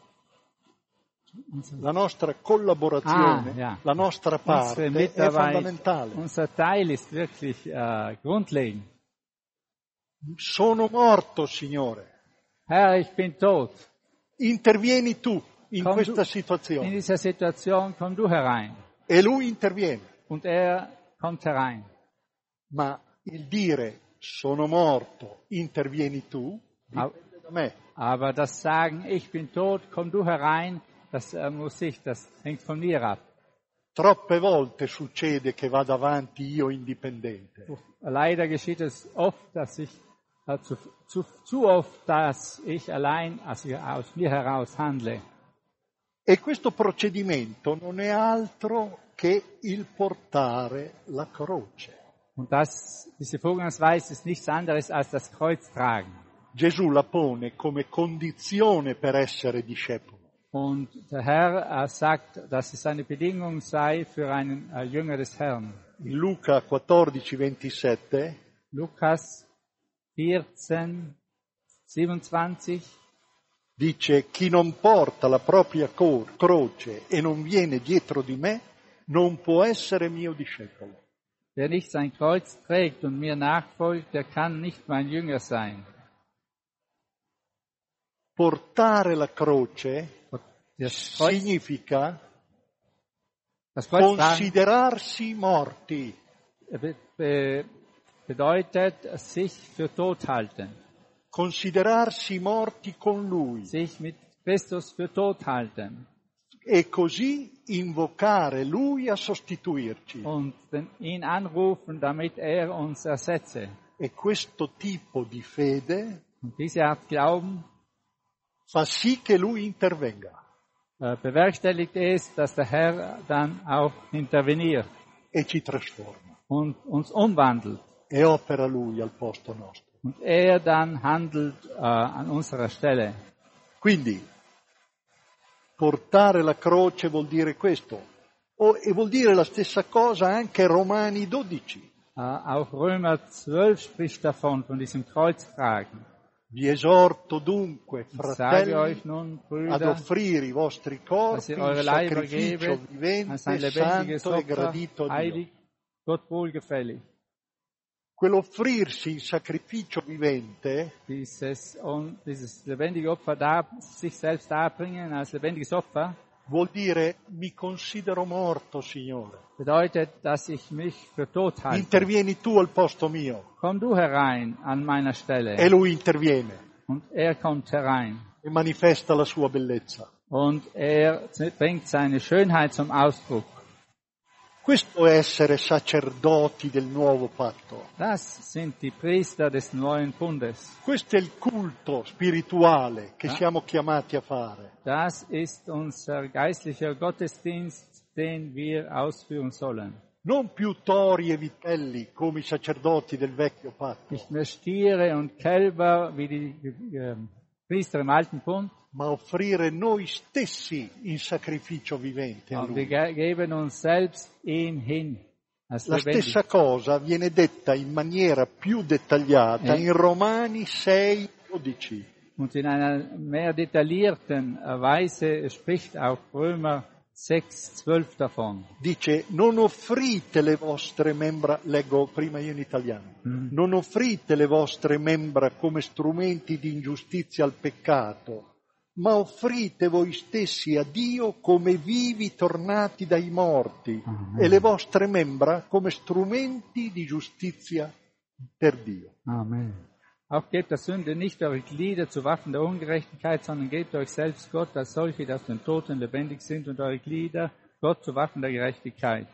La nostra collaborazione, Ah, ja. la nostra parte Unsere è fondamentale. Mitarbeit, unser Teil ist wirklich äh, grundlegend. Sono morto, Signore. Herr, ich bin tot. Intervieni tu in Komm questa du, in situazione. dieser Situation komm du herein. E lui interviene. Und er kommt herein. Ma il dire sono morto, intervieni tu, dipende da me. Aber das Sagen, ich bin tot, komm du herein, das äh, muss ich, das hängt von mir ab. Troppe volte succede che vada avanti io indipendente. Leider geschieht es oft, dass ich äh, zu, zu, zu oft, dass ich allein also aus mir heraus handle. E questo procedimento non è altro che il portare la croce. Und das, diese Vorgangsweise ist nichts anderes als das Kreuz tragen. Gesù la pone come condizione per essere discepolo. Und der Herr äh, sagt, dass es eine Bedingung sei für einen äh, Jünger des Herrn. In Luca quattordici ventisette Lukas vierzehn siebenundzwanzig dice: chi non porta la propria cor- croce e non viene dietro di me non può essere mio discepolo. Wer nicht sein Kreuz trägt und mir nachfolgt, der kann nicht mein Jünger sein. Portare la croce Das Kreuz, significa das Kreuz tragen considerarsi morti. be, be, bedeutet sich für tot halten. Considerarsi morti con Lui Sich mit Christus für tot halten. e così invocare Lui a sostituirci. Und den, ihn anrufen, damit er uns ersetze. E questo tipo di fede Und diese Art Glauben fa sì che Lui intervenga äh, bewerkstelligt es, dass der Herr dann auch interveniert e ci trasforma und uns umwandelt. e opera Lui al posto nostro. Und er dann handelt äh, an unserer Stelle. Quindi portare la croce vuol dire questo, o, e vuol dire la stessa cosa anche Romani dodici. Äh, auch Römer zwölf spricht davon, von diesem Kreuztragen. Vi esorto dunque, Ich sage euch fratelli, nun, ad Brüder, offrire i vostri dass corpi ihr in eure Leiber sacrificio gebet, vivente, als ein lebendiges santo e Opfer, gradito a Dio. heilig, Gott wohlgefällig. Quell'offrirsi in sacrificio vivente Dieses, und dieses lebendige Opfer da, sich selbst darbringen als lebendiges Opfer, vuol dire mi considero morto, Signore. bedeutet, dass ich mich für tot halte. Intervieni tu al posto mio. Komm du herein an meiner Stelle. E lui interviene Und er kommt herein. e manifesta la sua bellezza. Und er bringt seine Schönheit zum Ausdruck. Questo è essere sacerdoti del nuovo patto. Das sind die Priester des neuen Bundes. Questo è il culto spirituale che Ah. siamo chiamati a fare. Das ist unser geistlicher Gottesdienst, den wir ausführen sollen. Non più tori e vitelli come i sacerdoti del vecchio patto, Nicht mehr Stiere und Kälber wie die äh, Priester im Alten Bund, ma offrire noi stessi in sacrificio vivente a und wir Lui. ge- geben uns selbst ihm hin als La lebendig. stessa cosa viene detta in maniera più dettagliata Eh. in Romani sei dodici. Und in einer mehr detaillierten Weise spricht auch Römer sechs zwölf davon. Dice: non offrite le vostre membra, leggo prima io in italiano, Mm. non offrite le vostre membra come strumenti di ingiustizia al peccato, ma offrite voi stessi a Dio come vivi tornati dai morti Amen. e le vostre membra come strumenti di giustizia per Dio. Amen. Auch gebt der Sünde nicht eure Glieder zu Waffen der Ungerechtigkeit, sondern gebt euch selbst Gott als solche, die aus den Toten lebendig sind, und eure Glieder Gott zu Waffen der Gerechtigkeit.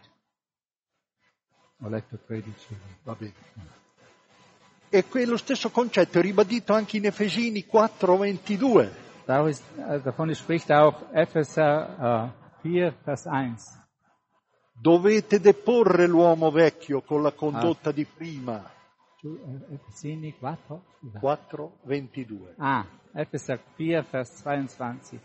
Ho letto tredici. Va bene. E quello stesso concetto è ribadito anche in Efesini quattro ventidue. Davon spricht auch Epheser äh, vier, Vers eins. Dovete deporre l'uomo vecchio con la condotta di prima. Efesini quattro? quattro ventidue. Ah, Epheser vier, Vers zweiundzwanzig.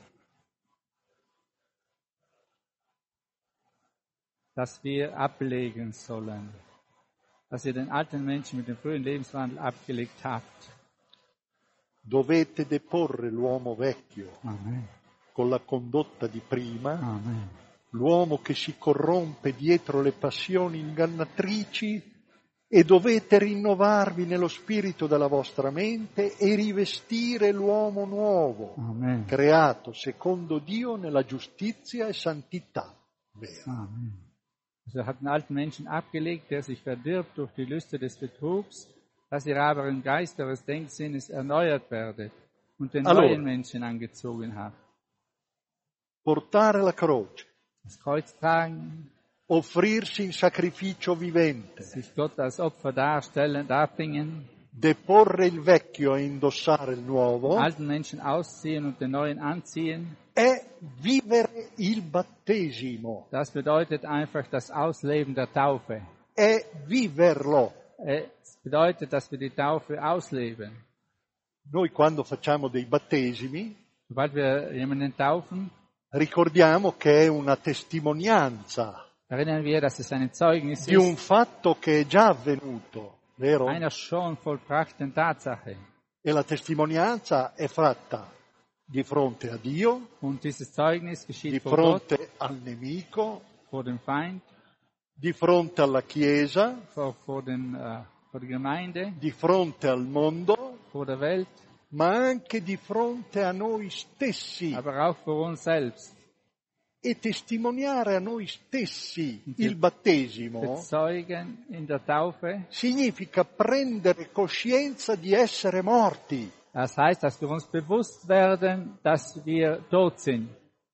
Dass wir ablegen sollen, dass ihr den alten Menschen mit dem frühen Lebenswandel abgelegt habt. Dovete deporre l'uomo vecchio Amen. con la condotta di prima, Amen. l'uomo che si corrompe dietro le passioni ingannatrici, e dovete rinnovarvi nello spirito della vostra mente e rivestire l'uomo nuovo, Amen. creato secondo Dio nella giustizia e santità vera. Amen. Also er hat den alten Menschen abgelegt, der sich verdirbt durch die Lüste des Betrugs, dass ihr aber im Geist eures Denksinnes erneuert werdet und den Allora. neuen Menschen angezogen habt. Portare la croce, Das Kreuz tragen, offrirsi in sacrificio vivente, sich Gott als Opfer darstellen, darbringen, deporre il vecchio e indossare il nuovo, den alten Menschen ausziehen und den neuen anziehen. è vivere il battesimo, Das bedeutet einfach das Ausleben der Taufe. è viverlo. Es bedeutet, dass wir die Taufe ausleben. Noi quando facciamo dei battesimi Sobald wir jemanden taufen, Ricordiamo che è una testimonianza Erinnern wir, dass es ein Zeugnis di un ist, fatto che è già avvenuto, vero? einer schon vollbrachten Tatsache. E la testimonianza è fatta di fronte a Dio, Und dieses Zeugnis di geschieht vor Gott, fronte al nemico, vor dem Feind, di fronte alla Chiesa, vor, vor, den, äh, vor der Gemeinde, di fronte al mondo, vor der Welt, ma anche di fronte a noi stessi. aber auch vor uns selbst. E testimoniare a noi stessi il battesimo Bezeugen in der Taufe, significa prendere coscienza di essere morti. das heißt, dass wir uns bewusst werden, dass wir tot sind.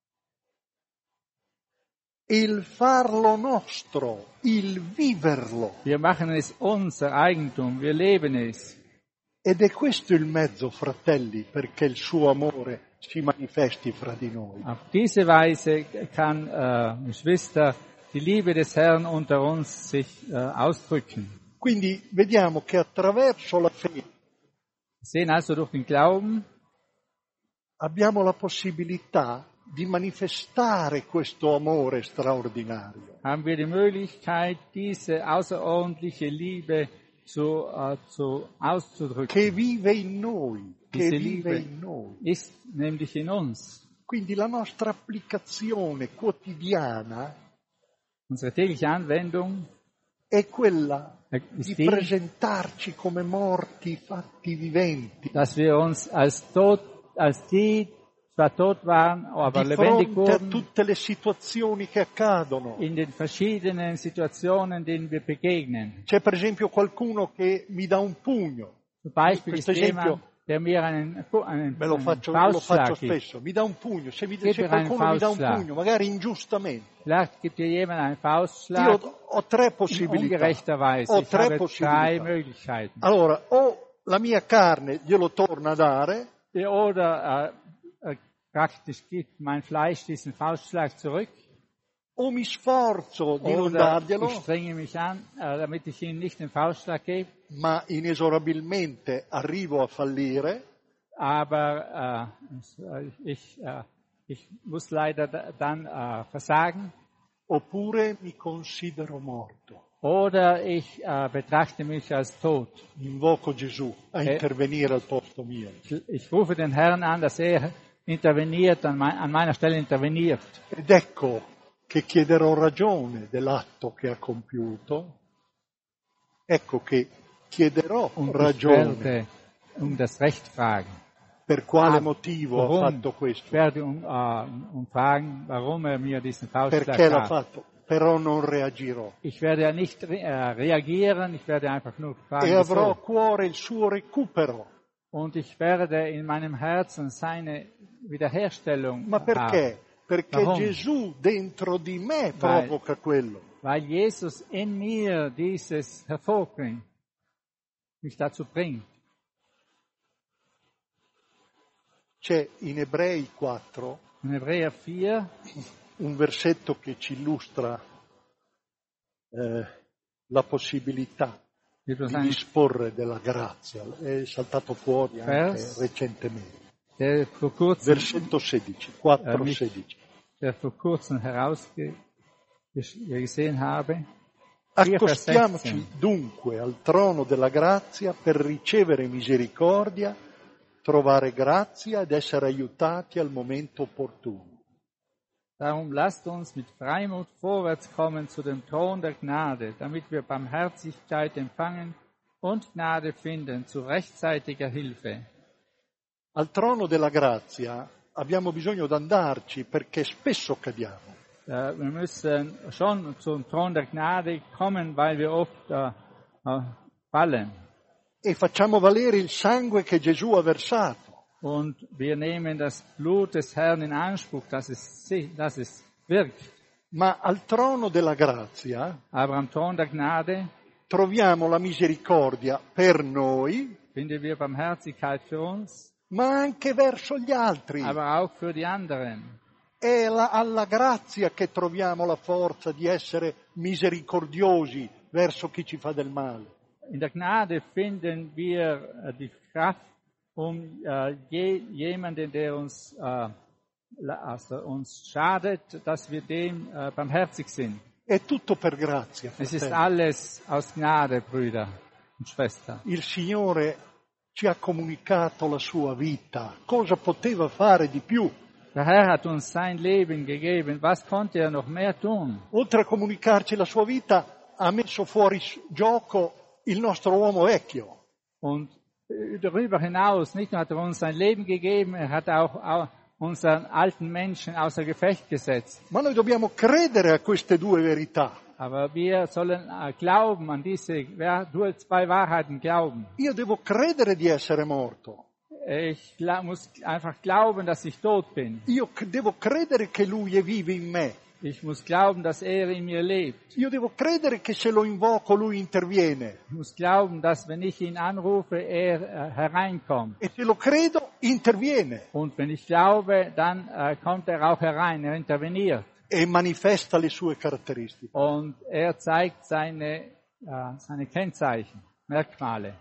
Il farlo nostro, il viverlo. Wir machen es unser Eigentum, wir leben es. Ed è questo il mezzo, fratelli, perché il suo amore si manifesti fra di noi. Auf diese Weise kann, äh, Geschwister, die Liebe des Herrn unter uns sich äh, ausdrücken. Quindi vediamo che attraverso la fede Wir sehen also durch den Glauben, abbiamo la possibilità di manifestare questo amore straordinario, haben wir die Möglichkeit, diese außerordentliche Liebe zu, äh, zu auszudrücken. che vive in noi, che Diese vive Liebe in noi. ist nämlich in uns. Quindi la nostra applicazione quotidiana Unsere tägliche Anwendung è quella ist di die, presentarci come morti fatti viventi, dass wir uns als tot, als die zwar tot waren, aber di lebendig fronte a wurden, tutte le situazioni che accadono. in den verschiedenen Situationen, denen wir begegnen. C'è per esempio qualcuno che mi dà un pugno, Zum Beispiel ist Questo esempio jemand, der mir einen, einen, me lo einen faccio, lo faccio Faustschlag gibt. spesso, mi dà un pugno, se, mi, Gib se mir einen qualcuno mi dà un Faustschlag. pugno, magari ingiustamente, Vielleicht gibt dir jemand einen io Faustschlag ho tre in possibilità. ungerechter Weise. Ho Ich tre habe drei possibilità. Möglichkeiten. Allora, o la mia carne glielo torna a dare, Oder äh, äh, praktisch gibt mein Fleisch diesen Faustschlag zurück. o mi sforzo di non Oder darglielo, ich strenge mich an, äh, damit ich ihm nicht den Faustschlag gebe. ma inesorabilmente arrivo a fallire, Aber äh, ich, äh, ich muss leider da, dann äh, versagen. oppure mi considero morto. Oder ich äh, betrachte mich als tot. Invoco Gesù a Eh. intervenire al posto mio. Ich, ich rufe den Herrn an, dass er interveniert, an, mein, an meiner Stelle interveniert. Ed ecco che chiederò ragione dell'atto che ha compiuto. Ecco che chiederò Und ich ragione werde um das Recht fragen. per quale Ah, motivo ha warum? fatto Ich questo. werde um, äh, um fragen, warum er mir diesen Faustschlag Perché l'ha gab. fatto? Però non reagirò. Ich werde ja nicht re äh, reagieren, ich werde einfach nur fragen, E avrò a wieso. cuore il suo recupero. Und ich werde in meinem Herzen seine Wiederherstellung Ma haben. perché? Perché Warum? Gesù dentro di me Weil- provoca quello. Weil Jesus in mir dieses hervorbringt, mich dazu bringt. C'è in Ebrei quattro In Hebräer vier un versetto che ci illustra eh, la possibilità gibt es di einen, disporre della grazia. È saltato fuori anche Vers. recentemente. der vor kurzem, Versetto sedici, quattro mich- sedici. der vor kurzem herausgesehen habe. vier, Vers Accostiamoci sechzehn. dunque al trono della grazia per ricevere misericordia, trovare grazia ed essere aiutati al momento opportuno. Darum lasst uns mit Freimut vorwärts kommen zu dem Thron der Gnade, damit wir Barmherzigkeit empfangen und Gnade finden zu rechtzeitiger Hilfe. Al trono della grazia abbiamo bisogno di andarci perché spesso cadiamo. Äh, wir müssen schon zum Thron der Gnade kommen, weil wir oft äh, äh, fallen. E facciamo valere il sangue che Gesù ha versato. Und wir nehmen das Blut des Herrn in Anspruch, dass es, dass es wirkt. Ma al trono della grazia Aber am Thron der Gnade troviamo la misericordia per noi, finden wir Barmherzigkeit für uns, ma anche verso gli altri. aber auch für die anderen. È la- alla grazia che troviamo la forza di essere misericordiosi verso chi ci fa del male. In der Gnade finden wir äh, die Kraft, um äh, je, jemanden, der uns äh, also uns schadet, dass wir dem äh, barmherzig sind. È tutto per grazia, Es ist fratelli. alles aus Gnade, Brüder und Schwestern. Il Signore ci ha comunicato la sua vita. Cosa poteva fare di più? Der Herr hat uns sein Leben gegeben. Was konnte er noch mehr tun? Oltre a comunicarci la sua vita, ha messo fuori s- gioco il nostro uomo vecchio. Und äh, darüber hinaus, nicht nur hat er uns sein Leben gegeben, er hat auch, auch unseren alten Menschen außer Gefecht gesetzt. Ma noi dobbiamo credere a queste due verità. Aber wir sollen äh, glauben an diese, ja, nur zwei Wahrheiten glauben. Io devo credere di essere morto. Ich gla- muss einfach glauben, dass ich tot bin. Io c- devo credere che Lui è vivo in me. Ich muss glauben, dass er in mir lebt. Io devo credere che se lo invoco Lui interviene. Ich muss glauben, dass wenn ich ihn anrufe, er äh, hereinkommt. E se lo credo, interviene Und wenn ich glaube, dann äh, kommt er auch herein, er interveniert. e manifesta le sue caratteristiche. Und er zeigt seine, äh, seine Kennzeichen, Merkmale.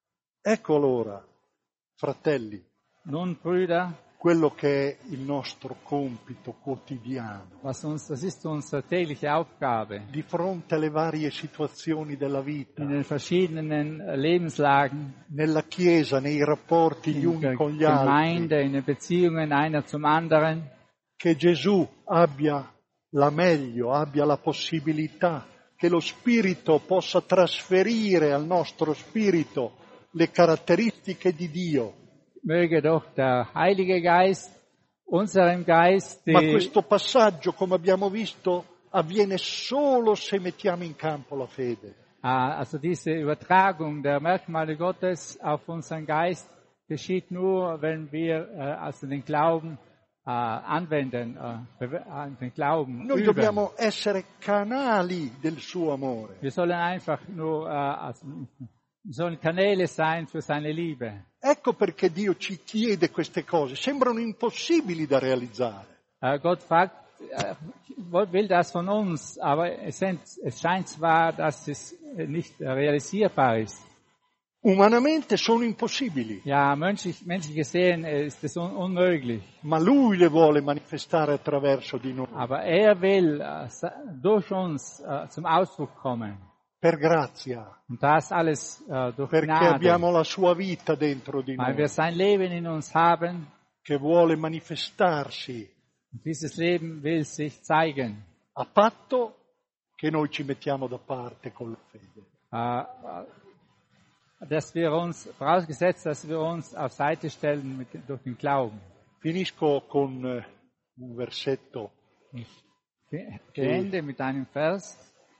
Ecco allora, fratelli, Nun, Brüder, quello che è il nostro compito quotidiano. was uns, das ist unsere tägliche Aufgabe. Di fronte alle varie situazioni della vita, In den verschiedenen äh, Lebenslagen, nella Chiesa, nei rapporti gli in uni der con gli altri, Gemeinde, in den Beziehungen einer zum anderen, che Gesù abbia la meglio, abbia la possibilità che lo Spirito possa trasferire al nostro spirito le caratteristiche di Dio. möge doch der Heilige Geist unserem Geist Ma die, questo passaggio, come abbiamo visto, avviene solo se mettiamo in campo la fede. äh, also diese Übertragung der Merkmale Gottes auf unseren Geist geschieht nur, wenn wir äh, also den Glauben äh, anwenden, äh, bewe- äh, den Glauben Noi üben. dobbiamo essere canali del suo amore. Wir sollen einfach nur, äh, also, wir sollen Kanäle sein für seine Liebe. Ecco perché Dio ci chiede queste cose. Sembrano impossibili da realizzare. Äh, Gott fragt, äh, will das von uns, aber es, sind, es scheint zwar, dass es nicht realisierbar ist. Umanamente sono impossibili, Ja, menschlich, menschlich gesehen ist es un unmöglich. ma Lui le vuole manifestare attraverso di noi, Aber er will äh, durch uns äh, zum Ausdruck kommen. per grazia, Und das alles äh, durch perché Gnade. abbiamo la sua vita dentro di Weil noi, wir sein Leben in uns haben. che vuole manifestarsi Und dieses Leben will sich zeigen. a patto che noi ci mettiamo da parte con la fede. Äh, dass wir uns, vorausgesetzt, dass wir uns auf Seite stellen mit, durch den Glauben. Finisco con eh, un versetto Ich beende mit einem Vers,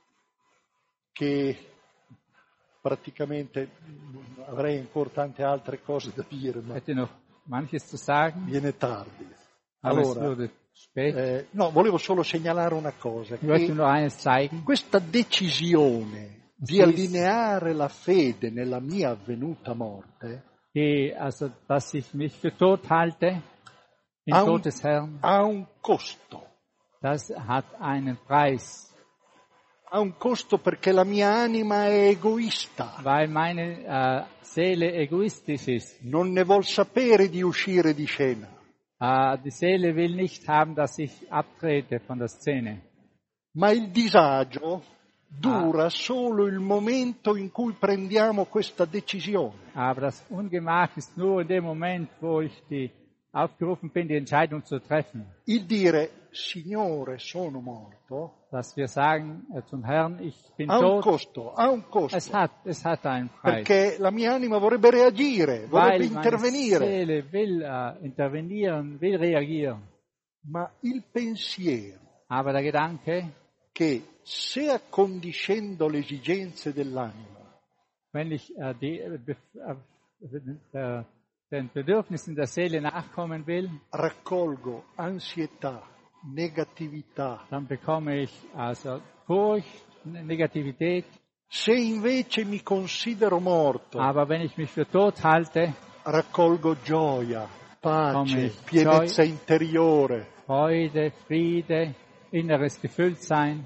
che praticamente avrei ancora tante altre cose da dire, ich ma hätte noch manches zu sagen, viene tardi. aber es Allora, würde spät. eh, no, volevo solo segnalare una cosa, Ich möchte che nur eines zeigen. questa decisione di Sì. allineare la fede nella mia avvenuta morte Die, also, dass ich mich für tot halte, im ha un, Tod des Herrn, ha un costo. das hat einen Preis, Ha un costo perché la mia anima è egoista, weil meine äh, Seele egoistisch ist. non ne vuol sapere di uscire di scena. Äh, die Seele will nicht haben, dass ich abtrete von der Szene. Ma il disagio dura solo il momento in cui prendiamo questa decisione. Aber das Ungemach ist nur in dem Moment, wo ich die aufgerufen bin, die Entscheidung zu treffen. Il dire, Signore, sono morto, Dass wir sagen äh, zum Herrn, ich bin ha un tot. costo, ha un costo. Es hat, es hat einen Preis. Perché la mia anima vorrebbe reagire, vorrebbe Weil meine intervenire. Seele will äh, intervenieren, will reagieren. Ma il pensiero Aber der Gedanke, che se accondiscendo le esigenze dell'anima wenn ich äh, die, äh, bef- äh, äh, den Bedürfnissen der Seele nachkommen will, raccolgo ansietà, negatività, dann bekomme ich also Furcht, Negativität. se invece mi considero morto, Aber wenn ich mich für tot halte, raccolgo gioia, pace, Come pienezza gioia. interiore, Freude, Friede, inneres Gefülltsein.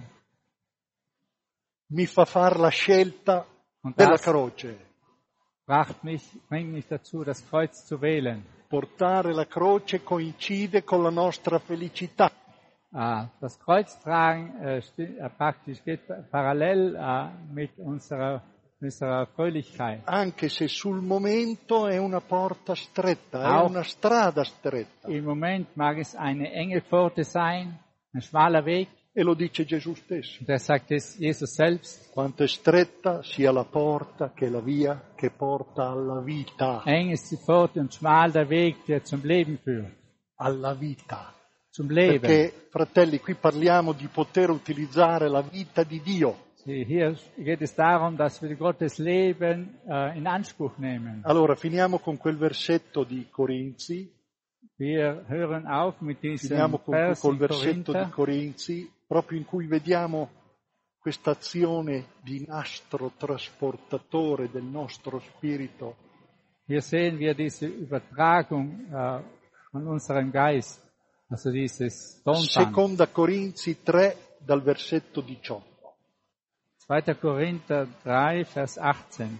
mi fa far la scelta Und della das croce. bracht mich, bringt mich dazu, das Kreuz zu wählen. portare la croce coincide con la nostra felicità. Uh, das Kreuztragen äh, steht, äh, praktisch geht parallel äh, mit unserer, unserer Fröhlichkeit. Anche se sul momento è una porta stretta, è Auch una strada stretta. Im Moment mag es eine enge Pforte sein, ein schmaler Weg. E lo dice Gesù stesso. Und er sagt es Jesus selbst. Quanto è stretta sia la porta che la via che porta alla vita. Eng ist die Pforte und schmal der Weg, der zum Leben führt. Alla vita. Zum Leben. Perché, fratelli, qui parliamo di poter utilizzare la vita di Dio. Sie, hier geht es darum, dass wir Gottes Leben äh, in Anspruch nehmen. Allora, finiamo con quel versetto di Corinzi. Wir hören auf mit diesem Finiamo con, Vers col in versetto Korinther, di Corinzi, proprio in cui vediamo questa azione di nastro trasportatore del nostro spirito. Hier sehen wir diese Übertragung äh, von unserem Geist, also dieses Tonband. Seconda Corinzi tre, dal versetto diciotto. zweiter Korinther drei, Vers achtzehn.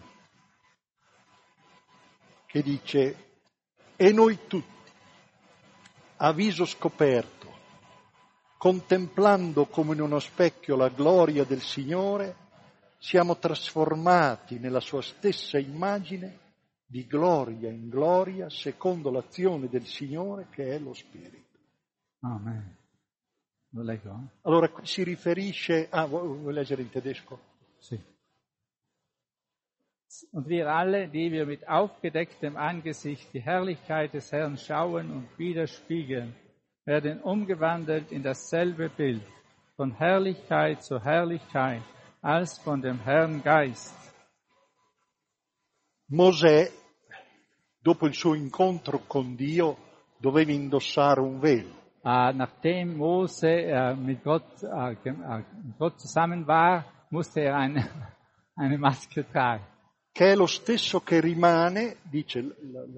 Che dice: e noi tutti, a viso scoperto, contemplando come in uno specchio la gloria del Signore, siamo trasformati nella sua stessa immagine di gloria in gloria, secondo l'azione del Signore che è lo Spirito. Amen. Lo leggo? Eh? Allora qui si riferisce... Ah, vuoi, vuoi leggere in tedesco? Sì. Und wir alle, die wir mit aufgedecktem Angesicht die Herrlichkeit des Herrn schauen und widerspiegeln, werden umgewandelt in dasselbe Bild, von Herrlichkeit zu Herrlichkeit, als von dem Herrn Geist. Mosè, dopo il suo incontro con Dio, doveva indossare un velo. Uh, nachdem Mose uh, mit, Gott, uh, uh, mit Gott zusammen war, musste er eine, eine Maske tragen. Che è lo stesso che rimane, dice l-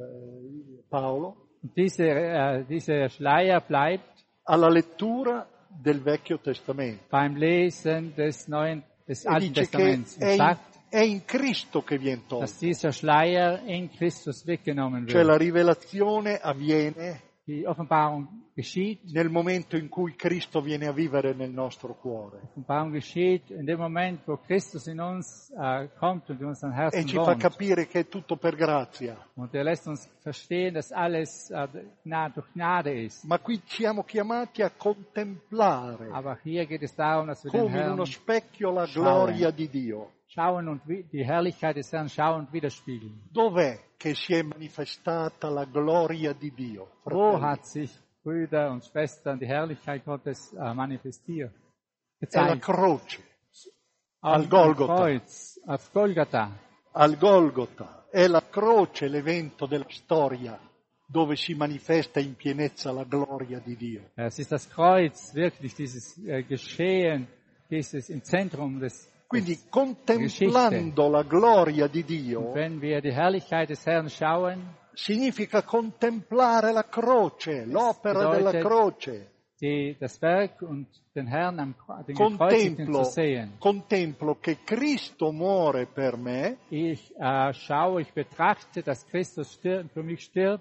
l- Paolo, Und diese, uh, dieser Schleier bleibt alla lettura del Vecchio Testamento. beim Lesen des Neuen, des E Alten dice che Testaments. è Und in, sagt, è in Cristo che viene dass tolto. dieser Schleier in Christus weggenommen Cioè la wird. rivelazione avviene Die Offenbarung geschieht. nel momento in cui Cristo viene a vivere nel nostro cuore. Offenbarung geschieht in dem Moment, wo Christus in uns uh, kommt und in unseren E Herzen ci fa wohnt. capire che è tutto per grazia. Und er lässt uns verstehen, dass alles uh, Gnade, durch Gnade ist. Ma qui siamo chiamati a contemplare Aber hier geht es darum, dass wir den come in Herrn uno specchio la schauen. gloria di Dio. schauen und wi- die Herrlichkeit des Herrn schauen und widerspiegeln. Dov'è che si è manifestata la gloria di Dio? Wo fratelli? hat sich, Brüder und Schwestern, die Herrlichkeit Gottes äh, manifestiert? È la Gezeigt. croce, Am- al Golgotha. am Kreuz, auf Golgatha. al Golgotha. È la croce l'evento della storia dove si manifesta in pienezza la gloria di Dio. Es ist das Kreuz, wirklich dieses äh, Geschehen, dieses im Zentrum des, Quindi des contemplando la gloria di Und Dio wenn wir die Herrlichkeit des Herrn schauen, significa contemplare la croce, l'opera della bedeutet- croce. die, das Werk und den Herrn am Kre- den Gekreuzigten Contemplo, zu sehen. contemplo che Cristo muore per me Ich äh, schaue, ich betrachte, dass Christus stirbt, für mich stirbt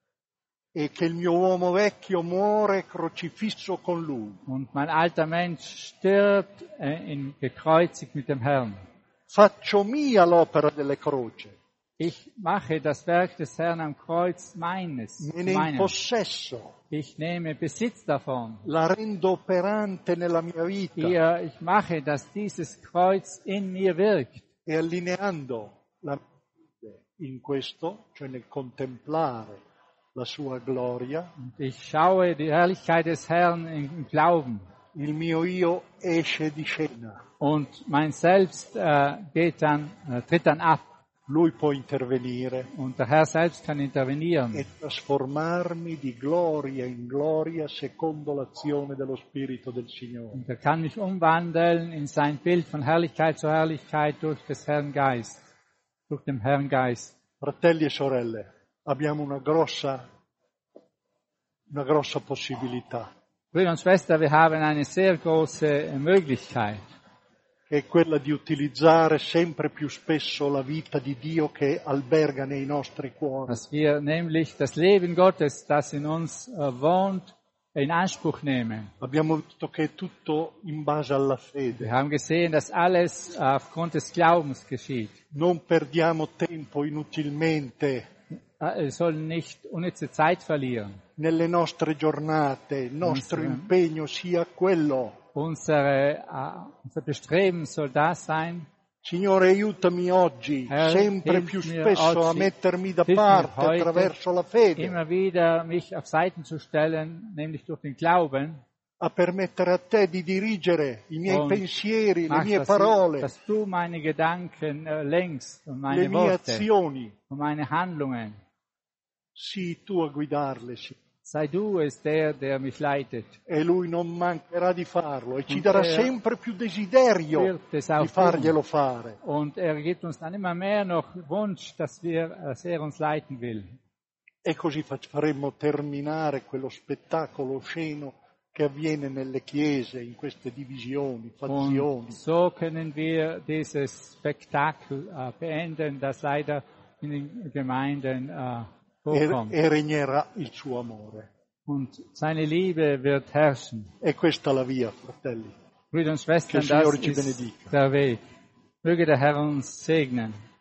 e che il mio uomo vecchio muore crocifisso con Lui. und mein alter Mensch stirbt äh, in, gekreuzigt mit dem Herrn. Faccio mia l'opera delle croce, Ich mache das Werk des Herrn am Kreuz meines. me ne meines. impossesso, Ich nehme Besitz davon. la rendo operante nella mia vita Ihr, ich mache, dass dieses Kreuz in mir wirkt. e allineando la mente in questo, cioè nel contemplare la sua gloria, Und ich schaue die Herrlichkeit des Herrn im Glauben. il mio io esce di scena. Und mein Selbst äh, geht dann, äh, tritt dann ab. Lui può intervenire Und der Herr selbst kann intervenieren. e trasformarmi di gloria in gloria secondo l'azione dello Spirito del Signore. Und er kann mich umwandeln in sein Bild von Herrlichkeit zu Herrlichkeit durch des Herrn Geist. Durch den Herrn Geist. Fratelli e sorelle, abbiamo una grossa, una grossa possibilità. Brüder und Schwestern, wir haben eine sehr große Möglichkeit. che è quella di utilizzare sempre più spesso la vita di Dio che alberga nei nostri cuori. Dass wir nämlich das Leben Gottes, das in uns äh, wohnt, in Anspruch nehmen. Abbiamo visto che è tutto in base alla fede. Wir haben gesehen, dass alles aufgrund des Glaubens geschieht. Non perdiamo tempo inutilmente Wir sollen nicht unnütze Zeit verlieren. nelle nostre giornate. Il nostro Unsere- impegno sia quello. Unsere, uh, unser Bestreben soll das sein, Signore, aiutami oggi, Herr, sempre hilf più mir spesso a oggi, mettermi da hilf mir parte heute attraverso la fede, immer wieder mich auf Seiten zu stellen, nämlich durch den Glauben. a permettere a te di dirigere i miei Und pensieri, le Mach, mie dass, parole, dass du meine Gedanken äh, lenkst und le meine mie Worte azioni. und meine Handlungen. Sii tu a guidarle, Signore. Sei du es der, der mich leitet. E Lui non mancherà di farlo e ci Und darà er sempre più desiderio wird es di auch farglielo tun. fare. Und er gibt uns dann immer mehr noch Wunsch, dass wir, dass er uns leiten will. E così fac- faremmo terminare quello spettacolo osceno che avviene nelle chiese, in queste divisioni, fazioni. Und so können wir dieses Spektakel äh, beenden, das leider in den Gemeinden äh, E, vorkommt. e regnerà il suo amore. Und seine Liebe wird herrschen. E questa è la via, fratelli. Brüder und Schwestern, Che il Signore das ci ist benedica. der Weg. Möge der Herr uns segnen.